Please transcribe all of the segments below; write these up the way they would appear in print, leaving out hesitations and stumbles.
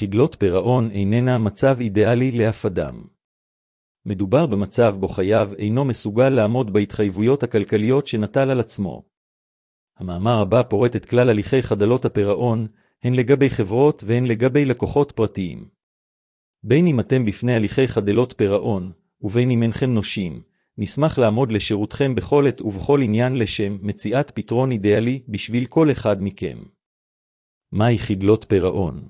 חדלות פירעון איננה מצב אידיאלי לאף אדם. מדובר במצב בו חייב אינו מסוגל לעמוד בהתחייבויות הכלכליות שנטל על עצמו. המאמר הבא פורט את כלל הליכי חדלות הפירעון, הן לגבי חברות והן לגבי לקוחות פרטיים. בין אם אתם בפני הליכי חדלות פירעון, ובין אם אינכם נושים, נשמח לעמוד לשירותכם בכל עת ובכל עניין לשם מציאת פתרון אידיאלי בשביל כל אחד מכם. מהי חדלות פירעון?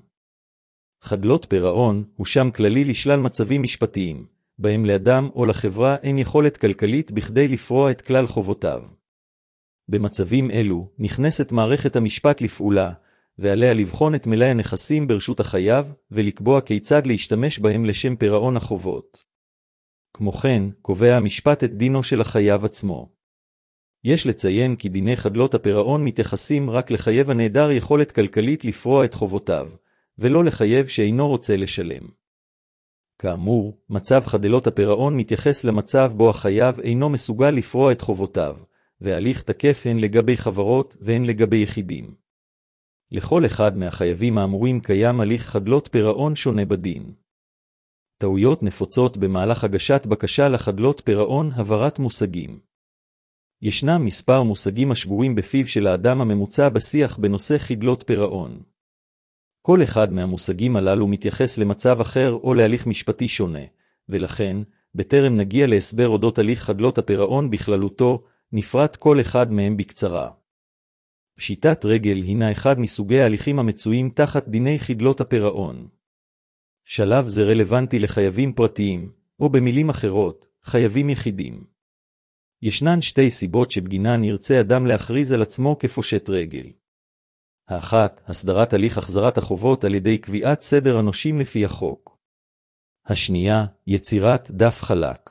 חדלות פירעון הוא שם כללי לשלל מצבים משפטיים, בהם לאדם או לחברה אין יכולת כלכלית בכדי לפרוע את כלל חובותיו. במצבים אלו נכנסת מערכת המשפט לפעולה, ועליה לבחון את מלאי הנכסים ברשות החייב, ולקבוע כיצד להשתמש בהם לשם פירעון החובות. כמו כן, קובע המשפט את דינו של החייב עצמו. יש לציין כי דיני חדלות הפירעון מתייחסים רק לחייב הנעדר יכולת כלכלית לפרוע את חובותיו, ולא לחייב שאינו רוצה לשלם. כאמור, מצב חדלות הפירעון מתייחס למצב בו החייב אינו מסוגל לפרוע את חובותיו, והליך תקף הן לגבי חברות והן לגבי יחידים. לכל אחד מהחייבים האמורים קיים הליך חדלות פירעון שונה בדין. טעויות נפוצות במהלך הגשת בקשה לחדלות פירעון הבהרת מושגים. ישנם מספר מושגים השגורים בפיו של האדם הממוצע בשיח בנושא חדלות פירעון. כל אחד מהמושגים הללו מתייחס למצב אחר או להליך משפטי שונה, ולכן, בטרם נגיע להסבר אודות הליך חדלות הפירעון בכללותו, נפרט כל אחד מהם בקצרה. פשיטת רגל הינה אחד מסוגי ההליכים המצויים תחת דיני חדלות הפירעון. שלב זה רלוונטי לחייבים פרטיים, או במילים אחרות, חייבים יחידים. ישנן שתי סיבות שבגינן ירצה אדם להכריז על עצמו כפושט רגל. האחת, הסדרת הליך החזרת החובות על ידי קביעת סדר הנושים לפי החוק. השנייה, יצירת דף חלק.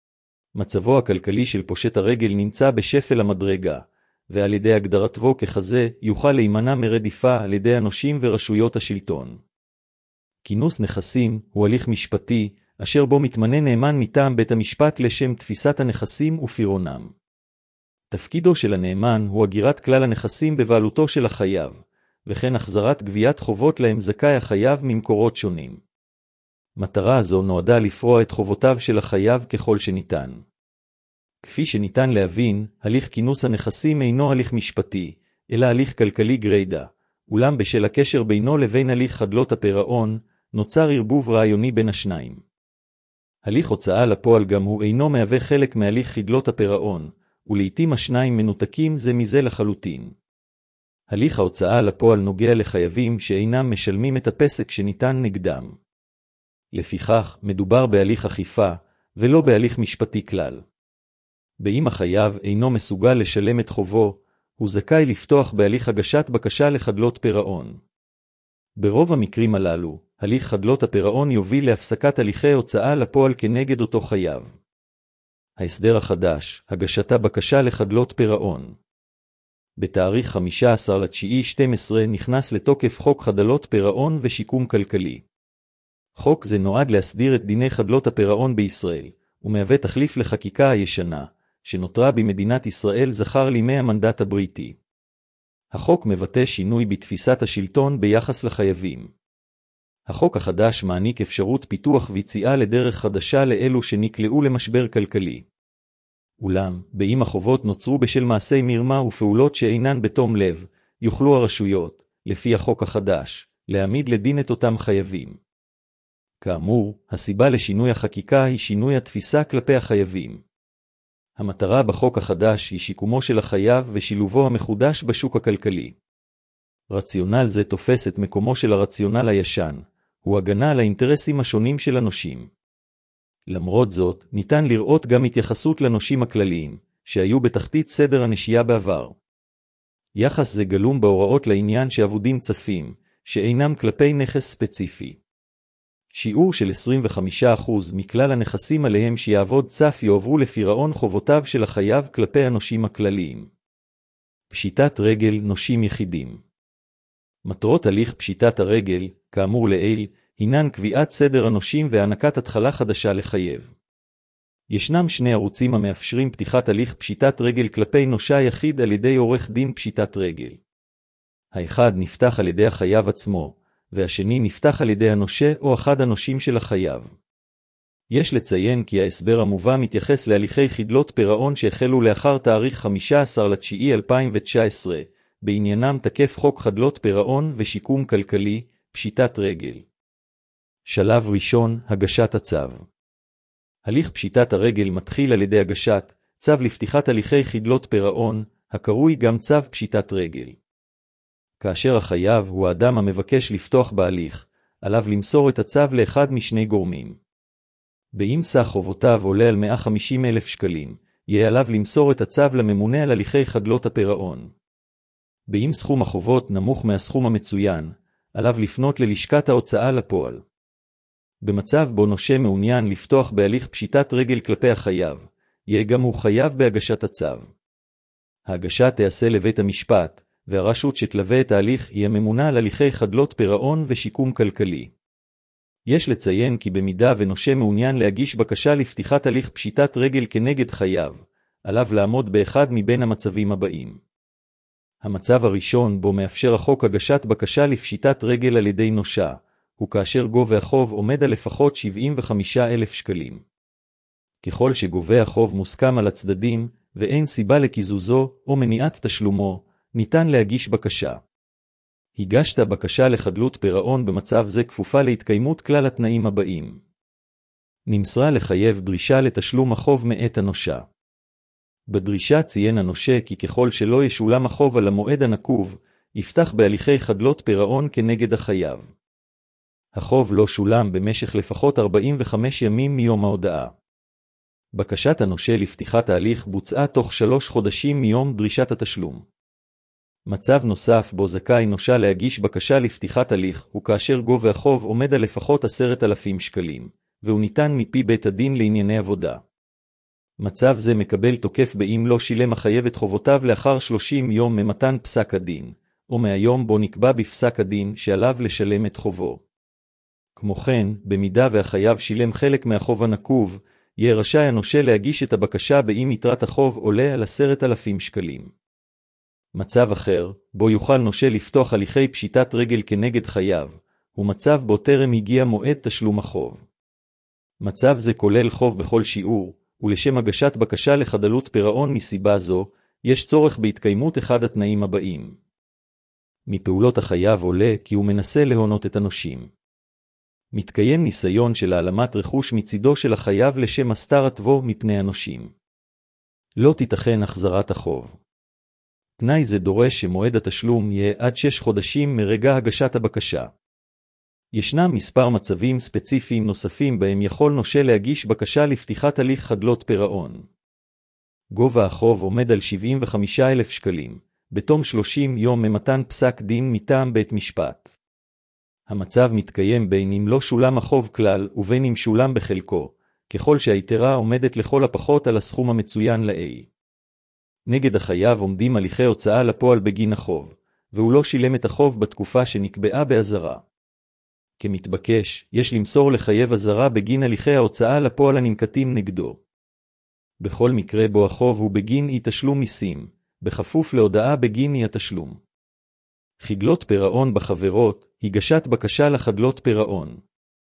מצבו הכלכלי של פושט הרגל נמצא בשפל המדרגה, ועל ידי הגדרתו ככזה יוכל להימנע מרדיפה על ידי הנושים ורשויות השלטון. כינוס נכסים הוא הליך משפטי, אשר בו מתמנה נאמן מטעם בית המשפט לשם תפיסת הנכסים ופירעונם. תפקידו של הנאמן הוא הגירת כלל הנכסים בבעלותו של החייב, וכן החזרת גביית חובות להם זכאי החייב ממקורות שונים. מטרה זו נועדה לפרוע את חובותיו של החייב ככל שניתן. כפי שניתן להבין, הליך כינוס הנכסים אינו הליך משפטי, אלא הליך כלכלי גרידא, אולם בשל הקשר בינו לבין הליך חדלות הפירעון, נוצר ערבוב רעיוני בין השניים. הליך הוצאה לפועל גם הוא אינו מהווה חלק מהליך חדלות הפירעון, ולעיתים השניים מנותקים זה מזה לחלוטין. הליך ההוצאה לפועל נוגע לחייבים שאינם משלמים את הפסק שניתן נגדם. לפיכך, מדובר בהליך אכיפה, ולא בהליך משפטי כלל. באם החייב אינו מסוגל לשלם את חובו, הוא זכאי לפתוח בהליך הגשת בקשה לחדלות פירעון. ברוב המקרים הללו, הליך חדלות הפירעון יוביל להפסקת הליכי הוצאה לפועל כנגד אותו חייב. ההסדר החדש, הגשתה בקשה לחדלות פירעון. בתאריך 15/9/12 נכנס לתוקף חוק חדלות פירעון ושיקום כלכלי. חוק זה נועד להסדיר את דיני חדלות הפירעון בישראל, ומהווה תחליף לחקיקה הישנה, שנותרה במדינת ישראל זכר לימי המנדט הבריטי. החוק מבטא שינוי בתפיסת השלטון ביחס לחייבים. החוק החדש מעניק אפשרות פיתוח ויציאה לדרך חדשה לאלו שנקלעו למשבר כלכלי. אולם, באם החובות נוצרו בשל מעשי מרמה ופעולות שאינן בתום לב, יוכלו הרשויות, לפי החוק החדש, להעמיד לדין את אותם חייבים. כאמור, הסיבה לשינוי החקיקה היא שינוי התפיסה כלפי החייבים. המטרה בחוק החדש היא שיקומו של החייב ושילובו המחודש בשוק הכלכלי. רציונל זה תופס את מקומו של הרציונל הישן, הוא הגנה על האינטרסים השונים של הנושים. למרות זאת, ניתן לראות גם התייחסות לנושים הכלליים, שהיו בתחתית סדר הנשייה בעבר. יחס זה גלום בהוראות לעניין שעבודים צפים, שאינם כלפי נכס ספציפי. שיעור של 25% מכלל הנכסים עליהם שיעבוד צף יועברו לפירעון חובותיו של החייב כלפי הנושים הכלליים. פשיטת רגל נושים יחידים. מטרות הליך פשיטת הרגל, כאמור לעיל, הינן קביעת סדר הנושים והענקת התחלה חדשה לחייב. ישנם שני ערוצים המאפשרים פתיחת הליך פשיטת רגל כלפי נושה יחיד על ידי עורך דין פשיטת רגל. האחד נפתח על ידי החייב עצמו, והשני נפתח על ידי הנושה או אחד הנושים של החייב. יש לציין כי ההסבר המובא מתייחס להליכי חדלות פירעון שהחלו לאחר תאריך 15/9/2019, בעניינם תקף חוק חדלות פירעון ושיקום כלכלי, פשיטת רגל. שלב ראשון, הגשת הצו. הליך פשיטת הרגל מתחיל על ידי הגשת צו לפתיחת הליכי חדלות פירעון, הקרוי גם צו פשיטת רגל. כאשר החייב הוא האדם המבקש לפתוח בהליך, עליו למסור את הצו לאחד משני גורמים. באם סך חובותיו עולה על 150,000 שקלים, יהיה עליו למסור את הצו לממונה על הליכי חדלות הפירעון. באם סכום החובות נמוך מהסכום המצוין, עליו לפנות ללשכת ההוצאה לפועל. במצב בו נושה מעוניין לפתוח בהליך פשיטת רגל כלפי החייב, יהיה גם הוא חייב בהגשת הצו. ההגשה תיעשה לבית המשפט, והרשות שתלווה את ההליך היא הממונה על הליכי חדלות פירעון ושיקום כלכלי. יש לציין כי במידה ונושה מעוניין להגיש בקשה לפתיחת הליך פשיטת רגל כנגד חייב, עליו לעמוד באחד מבין המצבים הבאים. המצב הראשון בו מאפשר החוק הגשת בקשה לפשיטת רגל על ידי נושה, הוא כאשר גובה החוב עומד על לפחות 75,000 שקלים. ככל שגובה החוב מוסכם על הצדדים, ואין סיבה לקיזוזו או מניעת תשלומו, ניתן להגיש בקשה. הגשת בקשה לחדלות פירעון במצב זה כפופה להתקיימות כלל התנאים הבאים. נמסרה לחייב דרישה לתשלום החוב מאת הנושה. בדרישה ציין הנושה כי ככל שלא ישולם החוב על המועד הנקוב, יפתח בהליכי חדלות פירעון כנגד החייב. החוב לא שולם במשך לפחות 45 ימים מיום ההודעה. בקשת הנושה לפתיחת ההליך בוצעה תוך 3 חודשים מיום דרישת התשלום. מצב נוסף בו זכאי נושה להגיש בקשה לפתיחת הליך הוא כאשר גובה החוב עומד על לפחות 10,000 שקלים, והוא ניתן מפי בית הדין לענייני עבודה. מצב זה מקבל תוקף באם לא שילם החייב את חובותיו לאחר 30 יום ממתן פסק הדין, או מהיום בו נקבע בפסק הדין שעליו לשלם את חובו. כמו כן, במידה והחייב שילם חלק מהחוב הנקוב, יהיה רשאי הנושה להגיש את הבקשה באם יתרת החוב עולה על 10,000 שקלים. מצב אחר, בו יוכל נושה לפתוח הליכי פשיטת רגל כנגד חייב, הוא מצב בו טרם הגיע מועד תשלום החוב. מצב זה כולל חוב בכל שיעור, ולשם הגשת בקשה לחדלות פירעון מסיבה זו, יש צורך בהתקיימות אחד התנאים הבאים. מפעולות החייב עולה כי הוא מנסה להונות את הנושים. מתקיים ניסיון של העלמת רכוש מצידו של החייב לשם הסתרתו מפני הנושים. לא תיתכן החזרת החוב. תנאי זה דורש שמועד התשלום יהיה עד 6 חודשים מרגע הגשת הבקשה. ישנם מספר מצבים ספציפיים נוספים בהם יכול נושה להגיש בקשה לפתיחת הליך חדלות פירעון. גובה החוב עומד על 75,000 שקלים, בתום 30 יום ממתן פסק דין מטעם בית משפט. המצב מתקיים בין אם לא שולם החוב כלל ובין אם שולם בחלקו, ככל שהיתרה עומדת לכל הפחות על הסכום המצוין לעיל. נגד החייב עומדים הליכי הוצאה לפועל בגין החוב, והוא לא שילם את החוב בתקופה שנקבעה באזהרה. כמתבקש, יש למסור לחייב אזהרה בגין הליכי ההוצאה לפועל הננקטים נגדו. בכל מקרה בו החוב הוא בגין אי תשלום מיסים, בכפוף להודעה בגין אי התשלום. חדלות פירעון בחברות, הגשת בקשה לחדלות פירעון.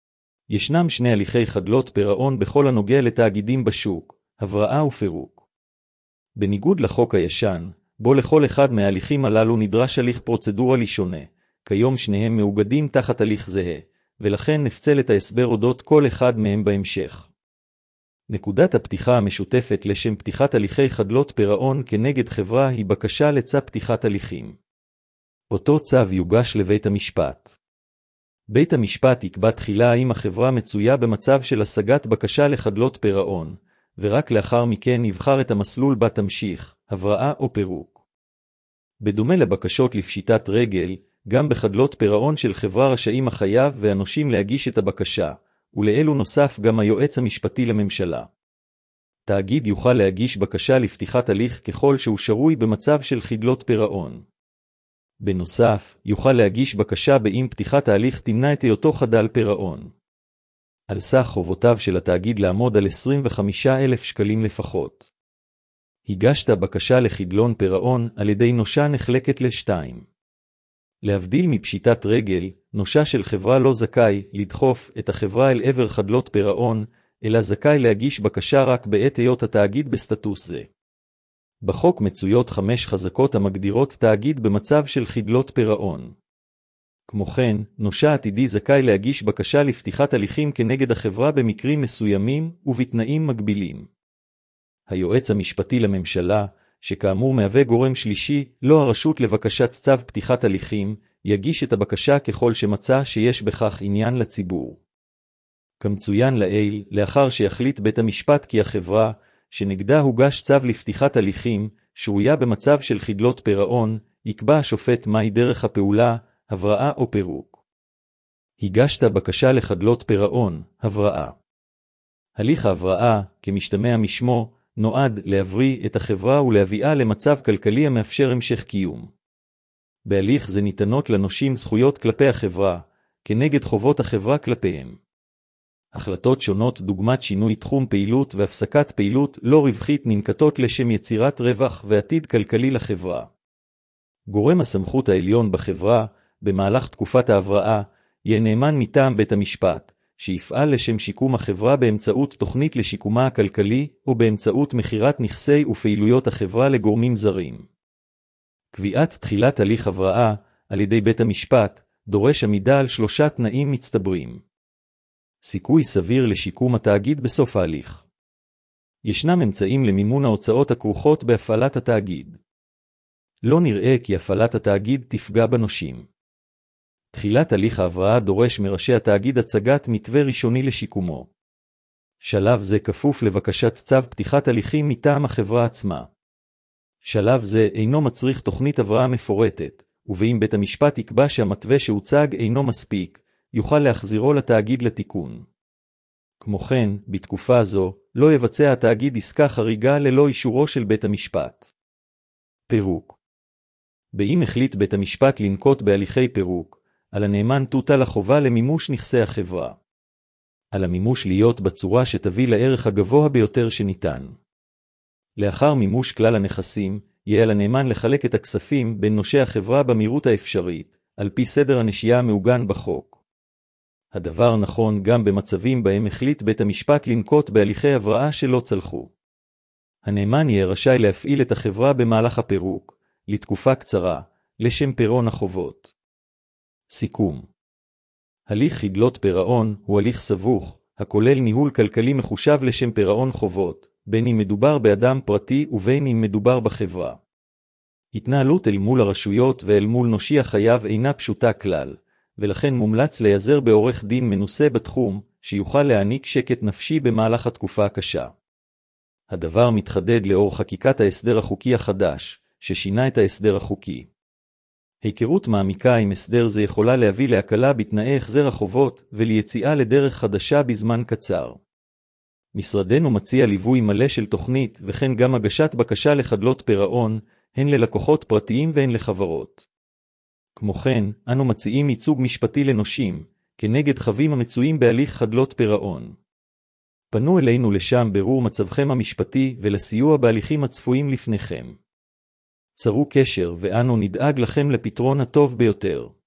ישנם 2 הליכי חדלות פירעון בכל הנוגע לתאגידים בשוק, הבראה ופירוק. בניגוד לחוק הישן, בו לכל אחד מההליכים הללו נדרש הליך פרוצדורלי שונה, כיום שניהם מאוגדים תחת הליך זהה, ולכן נפצל את ההסבר אודות כל אחד מהם בהמשך. נקודת הפתיחה המשותפת לשם פתיחת הליכי חדלות פירעון כנגד חברה היא בקשה לצו פתיחת הליכים. אותו צו יוגש לבית המשפט. בית המשפט יקבע תחילה האם החברה מצויה במצב של השגת בקשה לחדלות פירעון, ורק לאחר מכן יבחר את המסלול בה תמשיך, הבראה או פירוק. בדומה לבקשות לפשיטת רגל, גם בחדלות פירעון של חברה רשאים החייב והנושים להגיש את הבקשה, ולאלו נוסף גם היועץ המשפטי לממשלה. תאגיד יוכל להגיש בקשה לפתיחת הליך ככל שהוא שרוי במצב של חדלות פירעון. בנוסף, יוכל להגיש בקשה באם פתיחת ההליך תמנע את היותו חדל פירעון. על סך חובותיו של התאגיד לעמוד על 25,000 שקלים לפחות. הגשת בקשה לחדלון פירעון על ידי נושה נחלקת ל2. להבדיל מפשיטת רגל, נושה של חברה לא זכאי לדחוף את החברה אל עבר חדלות פירעון, אלא זכאי להגיש בקשה רק בעת היות התאגיד בסטטוס זה. בחוק מצויות 5 חזקות המגדירות תאגיד במצב של חדלות פירעון. כמו כן, נושה עתידי זכאי להגיש בקשה לפתיחת הליכים כנגד החברה במקרים מסוימים ובתנאים מגבילים. היועץ המשפטי לממשלה, שכאמור מהווה גורם שלישי, לא הרשות לבקשת צו פתיחת הליכים, יגיש את הבקשה ככל שמצא שיש בכך עניין לציבור. כמצוין לעיל, לאחר שיחליט בית המשפט כי החברה, שנגדה הוגש צו לפתיחת הליכים, שרויה במצב של חדלות פירעון, יקבע השופט מהי דרך הפעולה, הבראה או פירוק. הגשת בקשה לחדלות פירעון, הבראה. הליך ההבראה, כמשתמע משמו, נועד להבריא את החברה ולהביאה למצב כלכלי המאפשר המשך קיום. בהליך זה ניתנות לנושים זכויות כלפי החברה, כנגד חובות החברה כלפיהם. החלטות שונות דוגמת שינוי תחום פעילות והפסקת פעילות לא רווחית ננקטות לשם יצירת רווח ועתיד כלכלי לחברה. גורם הסמכות העליון בחברה, במהלך תקופת ההבראה, יהיה נאמן מטעם בית המשפט, שיפעל לשם שיקום החברה באמצעות תוכנית לשיקומה הכלכלי, או באמצעות מחירת נכסי ופעילויות החברה לגורמים זרים. קביעת תחילת הליך הבראה, על ידי בית המשפט, דורש עמידה על 3 תנאים מצטברים. סיכוי סביר לשיקום התאגיד בסוף ההליך. ישנם אמצעים למימון ההוצאות הכרוכות בהפעלת התאגיד. לא נראה כי הפעלת התאגיד תפגע בנושים. תחילת הליך ההבראה דורש מראשי התאגיד הצגת מתווה ראשוני לשיקומו. שלב זה כפוף לבקשת צו פתיחת הליכים מטעם החברה עצמה. שלב זה אינו מצריך תוכנית הבראה מפורטת, ובאם בית המשפט יקבע שהמתווה שהוצג אינו מספיק, יוכל להחזירו לתאגיד לתיקון. כמו כן, בתקופה זו, לא יבצע התאגיד עסקה חריגה ללא אישורו של בית המשפט. פירוק. באם החליט בית המשפט לנקוט בהליכי פירוק, על הנאמן תוטל החובה למימוש נכסי החברה. על המימוש להיות בצורה שתביא לערך הגבוה ביותר שניתן. לאחר מימוש כלל הנכסים, יהיה על הנאמן לחלק את הכספים בין נושי החברה במהירות האפשרית, על פי סדר הנשייה המעוגן בחוק. הדבר נכון גם במצבים בהם החליט בית המשפט לנקוט בהליכי הבראה שלא צלחו. הנאמן יהיה רשאי להפעיל את החברה במהלך הפירוק, לתקופה קצרה, לשם פירעון החובות. סיכום. הליך חדלות פירעון הוא הליך סבוך, הכולל ניהול כלכלי מחושב לשם פירעון חובות, בין אם מדובר באדם פרטי ובין אם מדובר בחברה. התנהלות אל מול הרשויות ואל מול נושי החייב אינה פשוטה כלל, ולכן מומלץ להיעזר בעורך דין מנוסה בתחום, שיוכל להעניק שקט נפשי במהלך התקופה הקשה. הדבר מתחדד לאור חקיקת ההסדר החוקי החדש, ששינה את ההסדר החוקי. היכרות מעמיקה עם הסדר זה יכולה להביא להקלה בתנאי החזר החובות וליציאה לדרך חדשה בזמן קצר. משרדנו מציע ליווי מלא של תוכנית וכן גם הגשת בקשה לחדלות פירעון, הן ללקוחות פרטיים והן לחברות. כמו כן, אנו מציעים ייצוג משפטי לנושים, כנגד חבים המצויים בהליך חדלות פירעון. פנו אלינו לשם ברור מצבכם המשפטי ולסיוע בהליכים הצפויים לפניכם. צרו קשר ואנו נדאג לכם לפתרון הטוב ביותר.